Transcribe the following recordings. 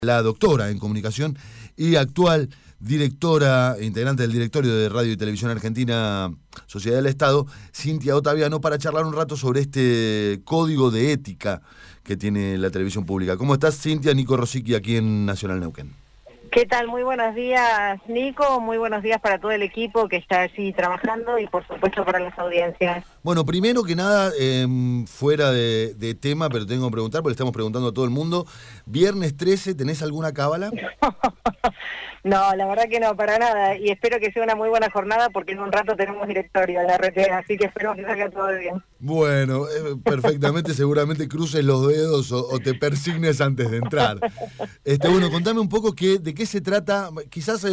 La doctora en comunicación y actual directora, integrante del directorio de Radio y Televisión Argentina, Sociedad del Estado, Cintia Ottaviano, para charlar un rato sobre este código de ética que tiene la televisión pública. ¿Cómo estás, Cintia? Nico Rosicky, aquí en Nacional Neuquén. ¿Qué tal? Muy buenos días, Nico. Muy buenos días para todo el equipo que está allí trabajando y, por supuesto, para las audiencias. Bueno, primero que nada, fuera de tema, pero tengo que preguntar, porque le estamos preguntando a todo el mundo. Viernes 13, ¿tenés alguna cábala? No, la verdad que no, para nada. Y espero que sea una muy buena jornada porque en un rato tenemos directorio en la RT, así que espero que salga todo bien. Bueno, perfectamente, seguramente cruces los dedos o te persignes antes de entrar. Bueno, contame un poco de qué se trata. Quizás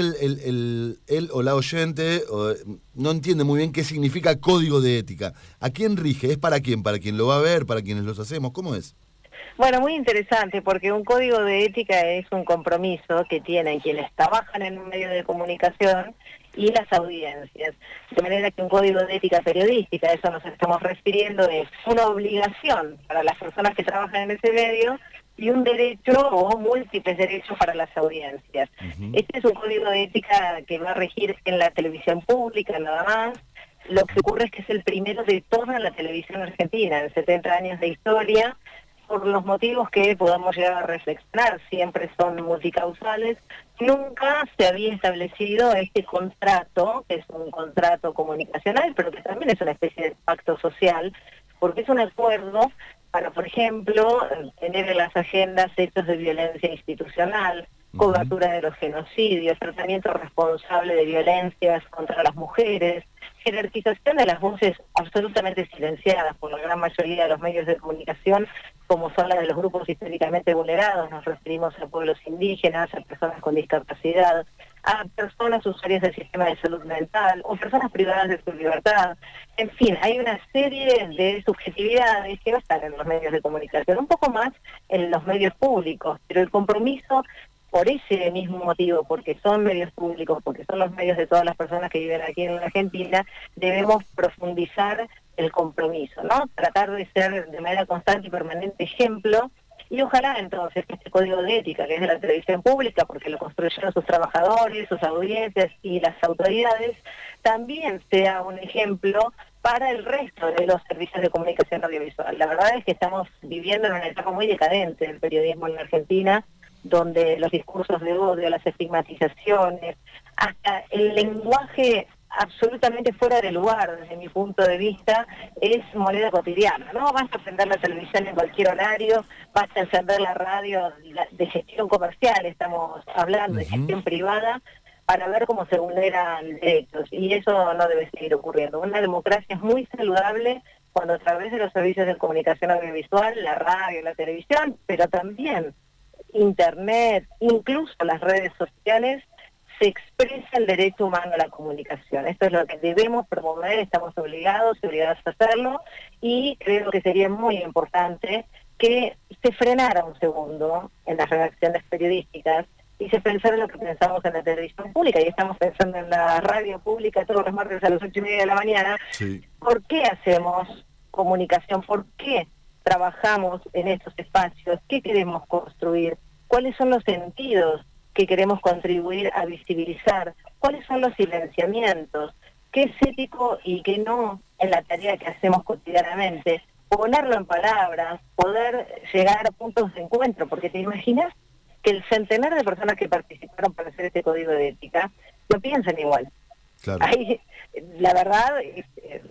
él o la oyente no entiende muy bien qué significa código de ética. ¿A quién rige? ¿Es para quién? ¿Para quien lo va a ver? ¿Para quienes los hacemos? ¿Cómo es? Bueno, muy interesante, porque un código de ética es un compromiso que tienen quienes trabajan en un medio de comunicación y las audiencias. De manera que un código de ética periodística, a eso nos estamos refiriendo, es una obligación para las personas que trabajan en ese medio y un derecho o múltiples derechos para las audiencias. Uh-huh. Este es un código de ética que va a regir en la televisión pública, nada más. Lo que ocurre es que es el primero de toda la televisión argentina, en 70 años de historia. Por los motivos que podamos llegar a reflexionar, siempre son multicausales, nunca se había establecido este contrato, que es un contrato comunicacional, pero que también es una especie de pacto social, porque es un acuerdo para, por ejemplo, tener en las agendas hechos de violencia institucional, cobertura de los genocidios, tratamiento responsable de violencias contra las mujeres, jerarquización de las voces absolutamente silenciadas por la gran mayoría de los medios de comunicación, como son las de los grupos históricamente vulnerados. Nos referimos a pueblos indígenas, a personas con discapacidad, a personas usuarias del sistema de salud mental o personas privadas de su libertad. En fin, hay una serie de subjetividades que no están en los medios de comunicación, un poco más en los medios públicos, pero el compromiso por ese mismo motivo, porque son medios públicos, porque son los medios de todas las personas que viven aquí en la Argentina, debemos profundizar el compromiso, ¿no? Tratar de ser de manera constante y permanente ejemplo, y ojalá entonces que este código de ética, que es de la televisión pública, porque lo construyeron sus trabajadores, sus audiencias y las autoridades, también sea un ejemplo para el resto de los servicios de comunicación audiovisual. La verdad es que estamos viviendo en una etapa muy decadente del periodismo en la Argentina, donde los discursos de odio, las estigmatizaciones, hasta el lenguaje absolutamente fuera de lugar, desde mi punto de vista, es moneda cotidiana, ¿no? Basta encender la televisión en cualquier horario, basta encender la radio de gestión comercial, estamos hablando de gestión privada, para ver cómo se vulneran derechos, y eso no debe seguir ocurriendo. Una democracia es muy saludable cuando a través de los servicios de comunicación audiovisual, la radio, la televisión, pero también Internet, incluso las redes sociales, se expresa el derecho humano a la comunicación. Esto es lo que debemos promover, estamos obligados a hacerlo, y creo que sería muy importante que se frenara un segundo en las redacciones periodísticas y se pensara en lo que pensamos en la televisión pública, y estamos pensando en la radio pública todos los martes a las 8:30 de la mañana. Sí. ¿Por qué hacemos comunicación? ¿Por qué trabajamos en estos espacios? ¿Qué queremos construir? ¿Cuáles son los sentidos que queremos contribuir a visibilizar? ¿Cuáles son los silenciamientos? ¿Qué es ético y qué no en la tarea que hacemos cotidianamente? Ponerlo en palabras, poder llegar a puntos de encuentro, porque te imaginas que el centenar de personas que participaron para hacer este código de ética no piensan igual. Claro. Hay, la verdad, es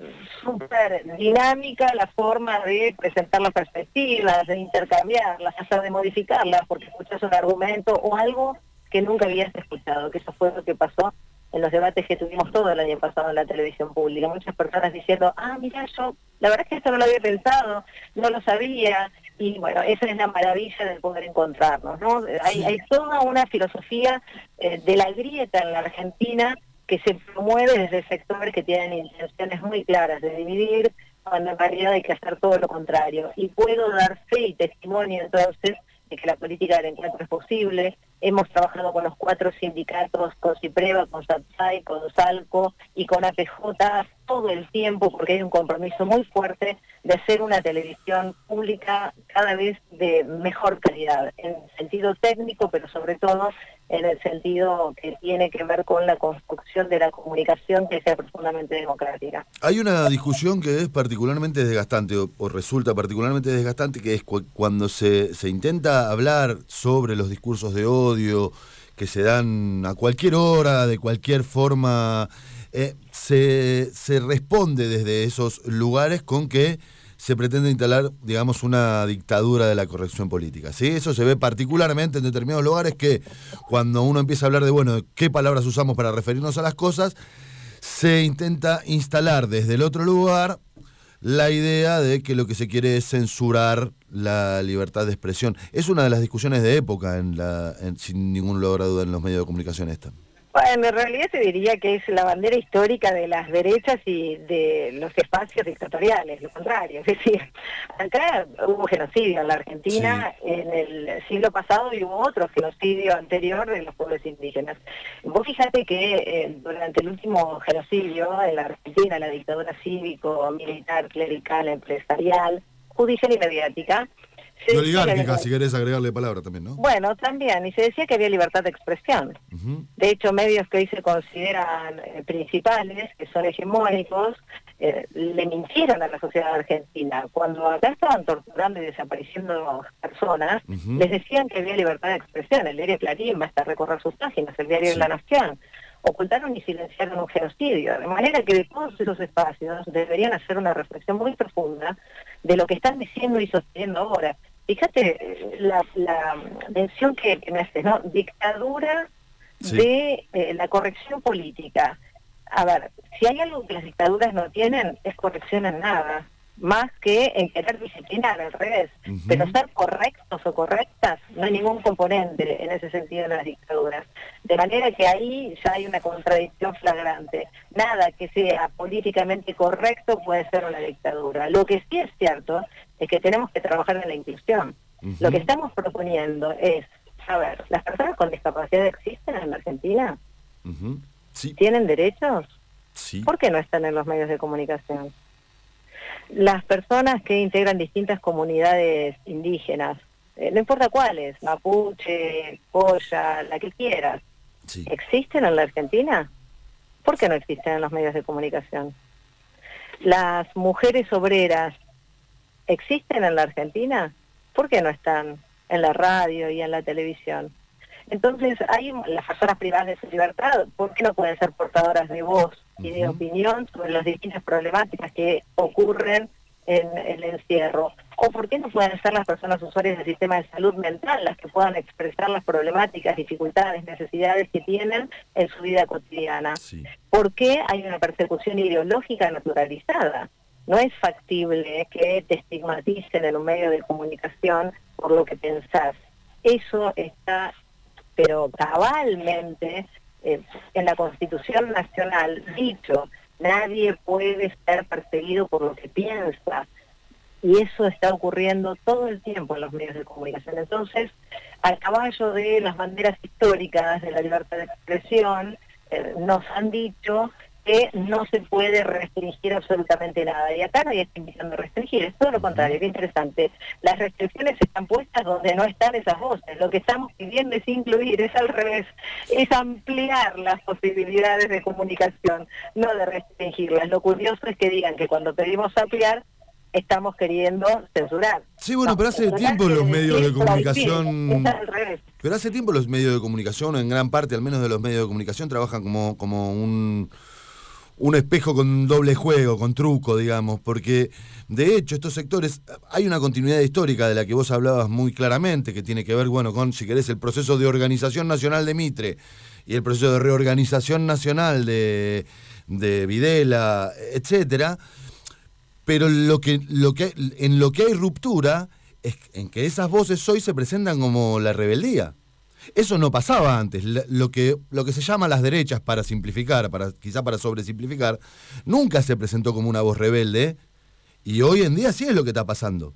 súper dinámica la forma de presentar las perspectivas, de intercambiarlas, hasta de modificarlas, porque escuchas un argumento o algo que nunca habías escuchado, que eso fue lo que pasó en los debates que tuvimos todo el año pasado en la televisión pública. Muchas personas diciendo, mira, yo, la verdad es que esto no lo había pensado, no lo sabía, y bueno, esa es la maravilla de poder encontrarnos, ¿no? Hay toda una filosofía de la grieta en la Argentina que se promueve desde sectores que tienen intenciones muy claras de dividir, cuando en realidad hay que hacer todo lo contrario. Y puedo dar fe y testimonio entonces de que la política del encuentro es posible, hemos trabajado con los 4 sindicatos, con CIPREVA, con SATSAI, con SALCO y con APJ todo el tiempo, porque hay un compromiso muy fuerte de hacer una televisión pública cada vez de mejor calidad, en el sentido técnico, pero sobre todo en el sentido que tiene que ver con la construcción de la comunicación que sea profundamente democrática. Hay una discusión que es particularmente desgastante, o resulta particularmente desgastante, que es cuando se intenta hablar sobre los discursos de odio que se dan a cualquier hora, de cualquier forma, se responde desde esos lugares con que se pretende instalar, digamos, una dictadura de la corrección política, ¿sí? Eso se ve particularmente en determinados lugares, que cuando uno empieza a hablar de, bueno, qué palabras usamos para referirnos a las cosas, se intenta instalar desde el otro lugar la idea de que lo que se quiere es censurar la libertad de expresión. Es una de las discusiones de época, sin ningún lugar a duda, en los medios de comunicación esta. Bueno, en realidad se diría que es la bandera histórica de las derechas y de los espacios dictatoriales, lo contrario. Es decir, acá hubo genocidio en la Argentina, sí, en el siglo pasado, y hubo otro genocidio anterior de los pueblos indígenas. Vos fíjate que durante el último genocidio en la Argentina, la dictadura cívico, militar, clerical, empresarial, judicial y mediática, y oligárquica, si querés agregarle palabra también, ¿no? Bueno, también, y se decía que había libertad de expresión. De hecho, medios que hoy se consideran principales, que son hegemónicos, le mintieron a la sociedad argentina. Cuando acá estaban torturando y desapareciendo personas, les decían que había libertad de expresión. El diario Clarín, basta recorrer sus páginas, el diario de La Nación. Ocultaron y silenciaron un genocidio, de manera que de todos esos espacios deberían hacer una reflexión muy profunda de lo que están diciendo y sosteniendo ahora. Fíjate la mención que me haces, ¿no? Dictadura de la corrección política. A ver, si hay algo que las dictaduras no tienen, es corrección en nada, más que en querer disciplinar, al revés. Pero ser correctos o correctas, no hay ningún componente en ese sentido en las dictaduras. De manera que ahí ya hay una contradicción flagrante. Nada que sea políticamente correcto puede ser una dictadura. Lo que sí es cierto es que tenemos que trabajar en la inclusión. Lo que estamos proponiendo es, a ver, ¿las personas con discapacidad existen en la Argentina? Sí. ¿Tienen derechos? Sí. ¿Por qué no están en los medios de comunicación? Las personas que integran distintas comunidades indígenas, no importa cuáles, mapuche, coya, la que quieras, ¿existen en la Argentina? ¿Por qué no existen en los medios de comunicación? Las mujeres obreras, ¿existen en la Argentina? ¿Por qué no están en la radio y en la televisión? Entonces, hay las personas privadas de su libertad, ¿por qué no pueden ser portadoras de voz y de opinión sobre las distintas problemáticas que ocurren en el encierro? ¿O por qué no pueden ser las personas usuarias del sistema de salud mental las que puedan expresar las problemáticas, dificultades, necesidades que tienen en su vida cotidiana? ¿Por qué hay una persecución ideológica naturalizada? No es factible que te estigmaticen en un medio de comunicación por lo que pensás. Eso está, pero cabalmente, en la Constitución Nacional dicho, nadie puede ser perseguido por lo que piensa, y eso está ocurriendo todo el tiempo en los medios de comunicación. Entonces, al caballo de las banderas históricas de la libertad de expresión, nos han dicho que no se puede restringir absolutamente nada, y acá nadie está invitando a restringir, es todo lo contrario. Qué interesante, las restricciones están puestas donde no están esas voces. Lo que estamos pidiendo es incluir, es al revés, es ampliar las posibilidades de comunicación, no de restringirlas. Lo curioso es que digan que cuando pedimos ampliar estamos queriendo censurar. Sí, bueno, pero hace tiempo los medios de comunicación... Es al revés. Pero hace tiempo los medios de comunicación, en gran parte al menos de los medios de comunicación, trabajan como un espejo con doble juego, con truco, digamos, porque de hecho estos sectores, hay una continuidad histórica de la que vos hablabas muy claramente, que tiene que ver, bueno, con, si querés, el proceso de organización nacional de Mitre y el proceso de reorganización nacional de Videla, etcétera, pero en lo que hay ruptura es en que esas voces hoy se presentan como la rebeldía. Eso no pasaba antes. Lo que se llama las derechas, para simplificar, quizá para sobresimplificar, nunca se presentó como una voz rebelde, y hoy en día sí es lo que está pasando.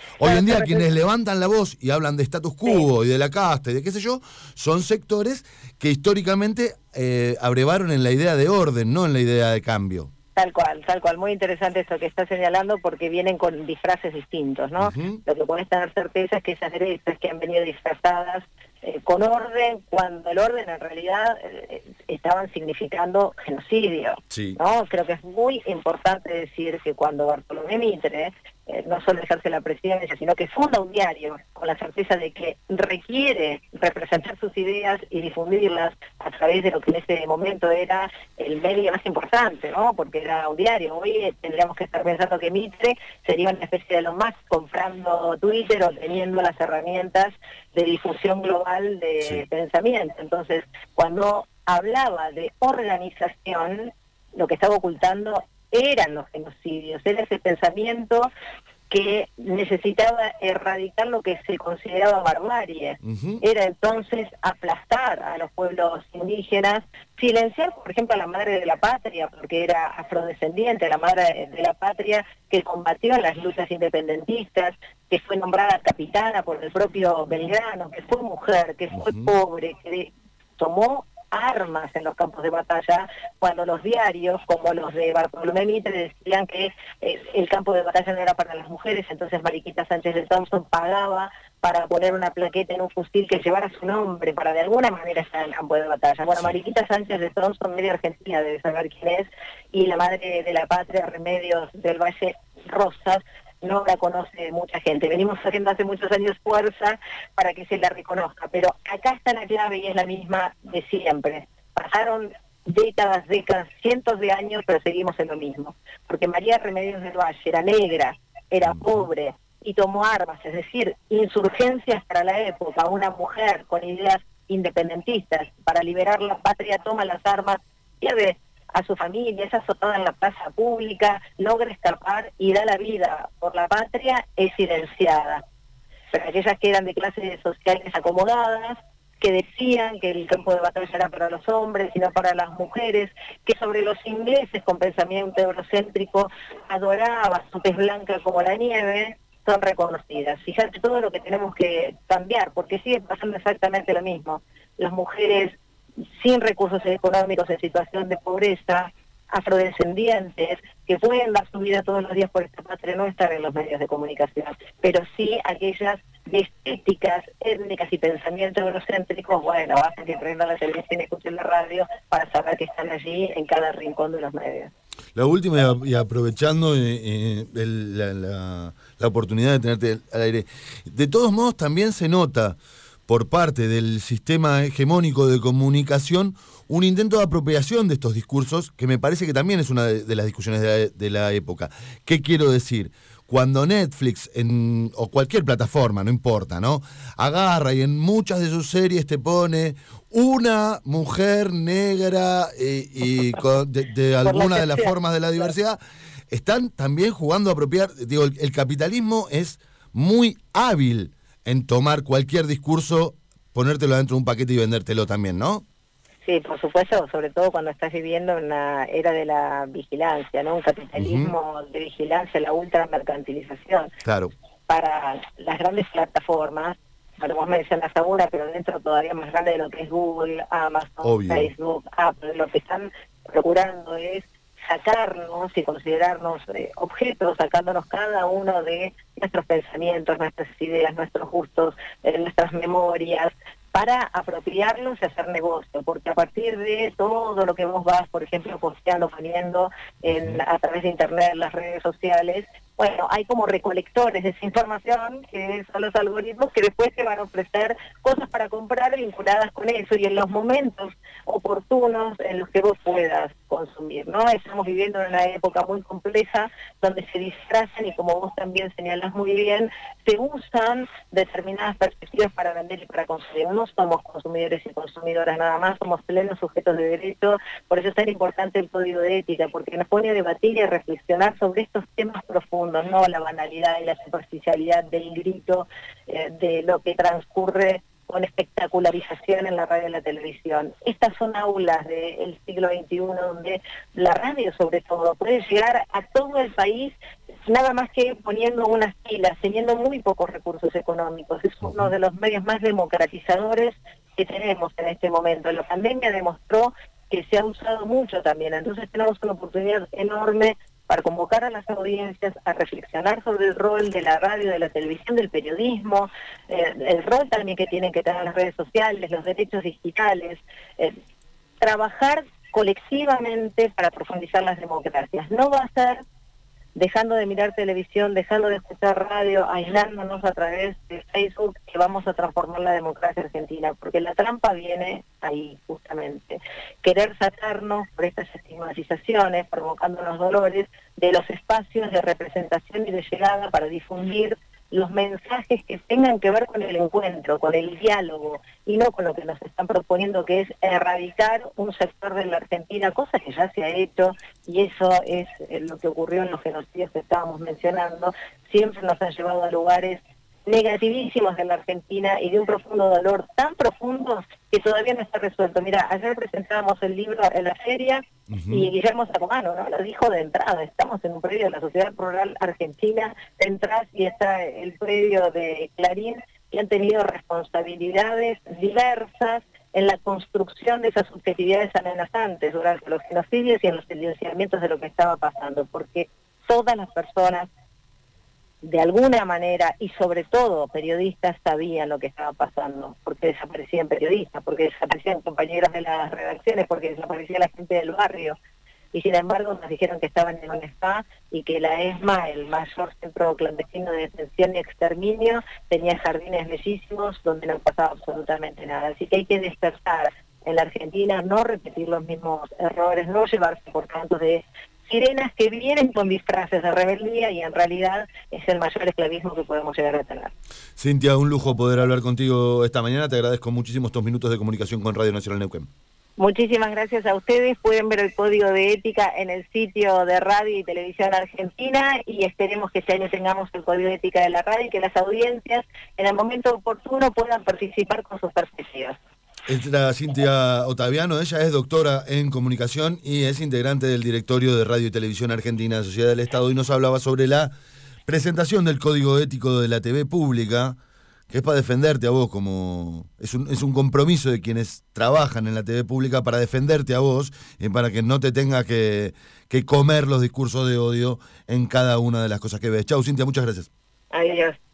Hoy en día quienes levantan la voz y hablan de status quo y de la casta y de qué sé yo, son sectores que históricamente abrevaron en la idea de orden, no en la idea de cambio. Tal cual. Muy interesante esto que está señalando porque vienen con disfraces distintos, ¿no? Lo que podés tener certeza es que esas derechas que han venido disfrazadas con orden, cuando el orden en realidad estaban significando genocidio, ¿no? Creo que es muy importante decir que cuando Bartolomé Mitre no solo ejerce la presidencia, sino que funda un diario con la certeza de que requiere representar sus ideas y difundirlas a través de lo que en ese momento era el medio más importante, ¿no? Porque era un diario. Hoy tendríamos que estar pensando que Mitre sería una especie de Elon Musk comprando Twitter o teniendo las herramientas de difusión global de pensamiento. Entonces, cuando hablaba de organización, lo que estaba ocultando eran los genocidios, era ese pensamiento que necesitaba erradicar lo que se consideraba barbarie. Era entonces aplastar a los pueblos indígenas, silenciar, por ejemplo, a la madre de la patria, porque era afrodescendiente, la madre de la patria que combatió las luchas independentistas, que fue nombrada capitana por el propio Belgrano, que fue mujer, que fue pobre, que tomó armas en los campos de batalla, cuando los diarios, como los de Bartolomé Mitre, decían que el campo de batalla no era para las mujeres, entonces Mariquita Sánchez de Thompson pagaba para poner una plaqueta en un fusil que llevara su nombre, para de alguna manera estar en el campo de batalla. Bueno, Mariquita Sánchez de Thompson, media argentina, debe saber quién es, y la madre de la patria, Remedios del Valle Rosas, no la conoce mucha gente. Venimos haciendo hace muchos años fuerza para que se la reconozca, pero acá está la clave y es la misma de siempre. Pasaron décadas, cientos de años, pero seguimos en lo mismo. Porque María Remedios del Valle era negra, era pobre y tomó armas, es decir, insurgencias para la época. Una mujer con ideas independentistas para liberar la patria toma las armas, pierde a su familia, es azotada en la plaza pública, logra escapar y da la vida por la patria, es silenciada. Pero aquellas que eran de clases sociales acomodadas, que decían que el campo de batalla era para los hombres y no para las mujeres, que sobre los ingleses con pensamiento eurocéntrico adoraba su tez blanca como la nieve, son reconocidas. Fíjate todo lo que tenemos que cambiar, porque sigue pasando exactamente lo mismo. Las mujeres sin recursos económicos, en situación de pobreza, afrodescendientes, que pueden dar su vida todos los días por esta patria, no estar en los medios de comunicación, pero sí aquellas de estéticas, étnicas y pensamientos eurocéntricos, bueno, basta que prendan la televisión y escuchen la radio para saber que están allí en cada rincón de los medios. La última, y aprovechando la oportunidad de tenerte al aire, de todos modos también se nota por parte del sistema hegemónico de comunicación un intento de apropiación de estos discursos, que me parece que también es una de las discusiones de la época. ¿Qué quiero decir? Cuando Netflix o cualquier plataforma, no importa, ¿no?, agarra y en muchas de sus series te pone una mujer negra de alguna de las formas de la diversidad, están también jugando a apropiar. Digo, el capitalismo es muy hábil en tomar cualquier discurso, ponértelo dentro de un paquete y vendértelo también, ¿no? Sí, por supuesto, sobre todo cuando estás viviendo en una era de la vigilancia, ¿no? Un capitalismo de vigilancia, la ultramercantilización. Claro. Para las grandes plataformas, bueno, vos mencionas a una, pero dentro todavía más grande de lo que es Google, Amazon, Facebook, Apple, lo que están procurando es sacarnos y considerarnos objetos, sacándonos cada uno de nuestros pensamientos, nuestras ideas, nuestros gustos, nuestras memorias, para apropiarlos y hacer negocio, porque a partir de todo lo que vos vas, por ejemplo, posteando, poniendo a través de internet, en las redes sociales, bueno, hay como recolectores de esa información, que son los algoritmos que después te van a ofrecer cosas para comprar vinculadas con eso, y en los momentos oportunos en los que vos puedas consumir, ¿no? Estamos viviendo en una época muy compleja, donde se disfrazan, y como vos también señalás muy bien, se usan determinadas perspectivas para vender y para consumir. No somos consumidores y consumidoras nada más, somos plenos sujetos de derecho. Por eso es tan importante el código de ética, porque nos pone a debatir y a reflexionar sobre estos temas profundos, no la banalidad y la superficialidad del grito, de lo que transcurre con espectacularización en la radio y la televisión. Estas son aulas del siglo XXI, donde la radio, sobre todo, puede llegar a todo el país nada más que poniendo unas pilas, teniendo muy pocos recursos económicos. Es uno de los medios más democratizadores que tenemos en este momento. La pandemia demostró que se ha usado mucho también, entonces tenemos una oportunidad enorme para convocar a las audiencias a reflexionar sobre el rol de la radio, de la televisión, del periodismo, el rol también que tienen que tener las redes sociales, los derechos digitales, trabajar colectivamente para profundizar las democracias. No va a ser dejando de mirar televisión, dejando de escuchar radio, aislándonos a través de Facebook, que vamos a transformar la democracia argentina, porque la trampa viene ahí, justamente. Querer sacarnos por estas estigmatizaciones, provocándonos dolores, de los espacios de representación y de llegada para difundir los mensajes que tengan que ver con el encuentro, con el diálogo, y no con lo que nos están proponiendo, que es erradicar un sector de la Argentina, cosa que ya se ha hecho, y eso es lo que ocurrió en los genocidios que estábamos mencionando. Siempre nos han llevado a lugares negativísimos de la Argentina y de un profundo dolor tan profundo que todavía no está resuelto. Mira, ayer presentábamos el libro en la feria y Guillermo Sacomano, ¿no?, lo dijo de entrada: estamos en un predio de la Sociedad Rural Argentina, entras y está el predio de Clarín, que han tenido responsabilidades diversas en la construcción de esas subjetividades amenazantes durante los genocidios y en los silenciamientos de lo que estaba pasando, porque todas las personas, de alguna manera, y sobre todo periodistas, sabían lo que estaba pasando, porque desaparecían periodistas, porque desaparecían compañeros de las redacciones, porque desaparecía la gente del barrio, y sin embargo nos dijeron que estaban en un spa y que la ESMA, el mayor centro clandestino de detención y exterminio, tenía jardines bellísimos donde no pasaba absolutamente nada. Así que hay que despertar en la Argentina, no repetir los mismos errores, no llevarse por tanto de sirenas que vienen con disfraces de rebeldía, y en realidad es el mayor esclavismo que podemos llegar a tener. Cintia, un lujo poder hablar contigo esta mañana. Te agradezco muchísimo estos minutos de comunicación con Radio Nacional Neuquén. Muchísimas gracias a ustedes. Pueden ver el código de ética en el sitio de Radio y Televisión Argentina, y esperemos que este año tengamos el código de ética de la radio y que las audiencias en el momento oportuno puedan participar con sus perspectivas. Es la Cintia Ottaviano. Ella es doctora en comunicación y es integrante del directorio de Radio y Televisión Argentina de Sociedad del Estado, y nos hablaba sobre la presentación del Código Ético de la TV Pública, que es para defenderte a vos, como es un compromiso de quienes trabajan en la TV Pública para defenderte a vos y para que no te tenga que comer los discursos de odio en cada una de las cosas que ves. Chau, Cintia, muchas gracias. Adiós.